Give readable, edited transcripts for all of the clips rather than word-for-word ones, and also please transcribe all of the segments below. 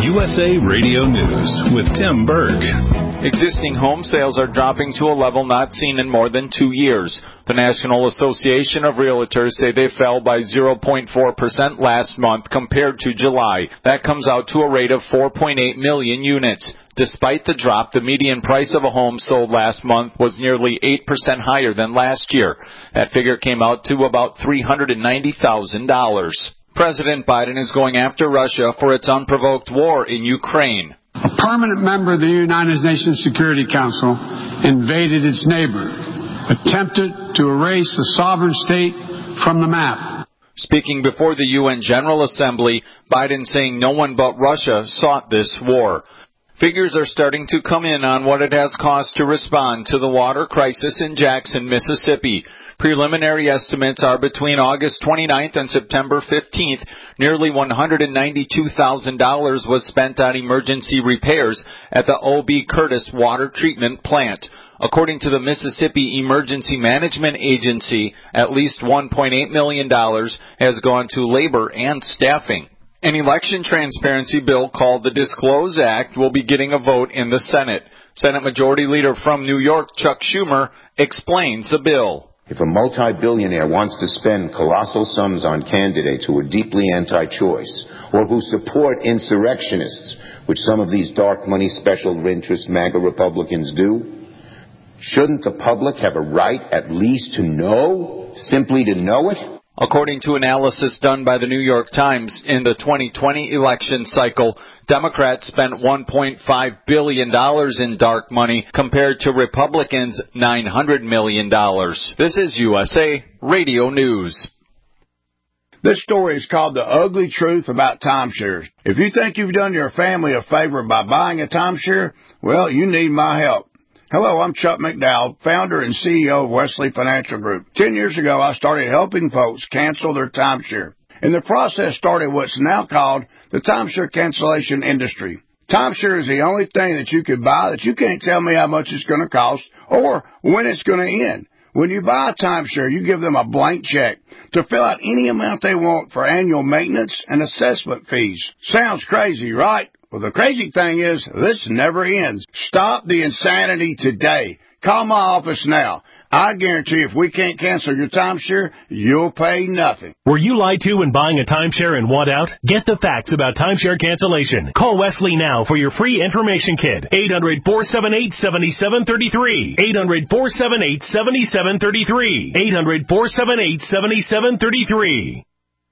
USA Radio News with Tim Berg. Existing home sales are dropping to a level not seen in more than 2 years. The National Association of Realtors say they fell by 0.4% last month compared to July. That comes out to a rate of 4.8 million units. Despite the drop, the median price of a home sold last month was nearly 8% higher than last year. That figure came out to about $390,000. President Biden is going after Russia for its unprovoked war in Ukraine. A permanent member of the United Nations Security Council invaded its neighbor, attempted to erase the sovereign state from the map. Speaking before the UN General Assembly, Biden saying no one but Russia sought this war. Figures are starting to come in on what it has cost to respond to the water crisis in Jackson, Mississippi. Preliminary estimates are between August 29th and September 15th, nearly $192,000 was spent on emergency repairs at the O.B. Curtis Water Treatment Plant. According to the Mississippi Emergency Management Agency, at least $1.8 million has gone to labor and staffing. An election transparency bill called the Disclose Act will be getting a vote in the Senate. Senate Majority Leader from New York, Chuck Schumer, explains the bill. If a multi-billionaire wants to spend colossal sums on candidates who are deeply anti-choice or who support insurrectionists, which some of these dark money special interest MAGA Republicans do, shouldn't the public have a right at least to know, simply to know it? According to analysis done by the New York Times, in the 2020 election cycle, Democrats spent $1.5 billion in dark money compared to Republicans' $900 million. This is USA Radio News. This story is called The Ugly Truth About Timeshares. If you think you've done your family a favor by buying a timeshare, well, you need my help. Hello, I'm Chuck McDowell, founder and CEO of Wesley Financial Group. 10 years ago, I started helping folks cancel their timeshare. And the process started what's now called the timeshare cancellation industry. Timeshare is the only thing that you could buy that you can't tell me how much it's going to cost or when it's going to end. When you buy a timeshare, you give them a blank check to fill out any amount they want for annual maintenance and assessment fees. Sounds crazy, right? Well, the crazy thing is, this never ends. Stop the insanity today. Call my office now. I guarantee if we can't cancel your timeshare, you'll pay nothing. Were you lied to when buying a timeshare and want out? Get the facts about timeshare cancellation. Call Wesley now for your free information kit. 800-478-7733. 800-478-7733. 800-478-7733.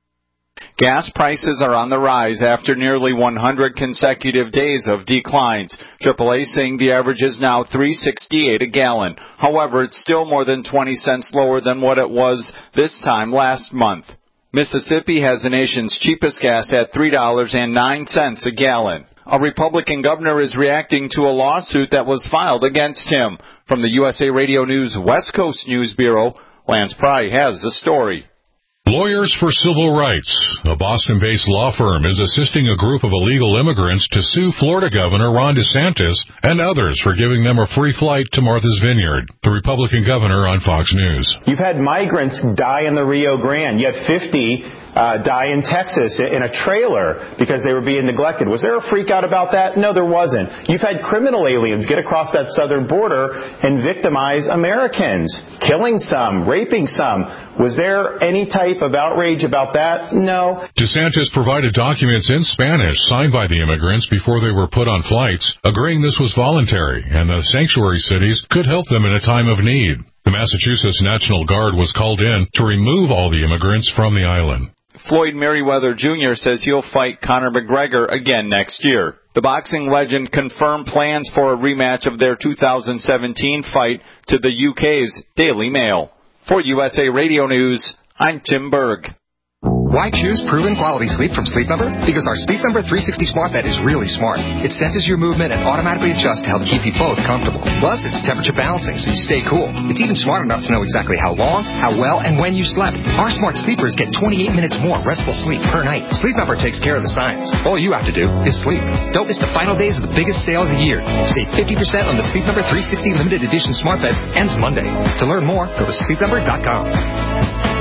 Gas prices are on the rise after nearly 100 consecutive days of declines. AAA saying the average is now $3.68 a gallon. However, it's still more than 20 cents lower than what it was this time last month. Mississippi has the nation's cheapest gas at $3.09 a gallon. A Republican governor is reacting to a lawsuit that was filed against him. From the USA Radio News West Coast News Bureau, Lance Pry has the story. Lawyers for Civil Rights, a Boston-based law firm, is assisting a group of illegal immigrants to sue Florida Governor Ron DeSantis and others for giving them a free flight to Martha's Vineyard. The Republican governor on Fox News. You've had migrants die in the Rio Grande. You had 50 die in Texas in a trailer because they were being neglected. Was there a freak out about that? No, there wasn't. You've had criminal aliens get across that southern border and victimize Americans, killing some, raping some. Was there any type of outrage about that? No. DeSantis provided documents in Spanish signed by the immigrants before they were put on flights, agreeing this was voluntary and the sanctuary cities could help them in a time of need. The Massachusetts National Guard was called in to remove all the immigrants from the island. Floyd Mayweather Jr. says he'll fight Conor McGregor again next year. The boxing legend confirmed plans for a rematch of their 2017 fight to the UK's Daily Mail. For USA Radio News, I'm Tim Berg. Why choose proven quality sleep from Sleep Number? Because our Sleep Number 360 smart bed is really smart. It senses your movement and automatically adjusts to help keep you both comfortable. Plus, it's temperature balancing, so you stay cool. It's even smart enough to know exactly how long, how well, and when you slept. Our smart sleepers get 28 minutes more restful sleep per night. Sleep Number takes care of the science. All you have to do is sleep. Don't miss the final days of the biggest sale of the year. Save 50% on the Sleep Number 360 limited edition smart bed. Ends Monday. To learn more, go to sleepnumber.com.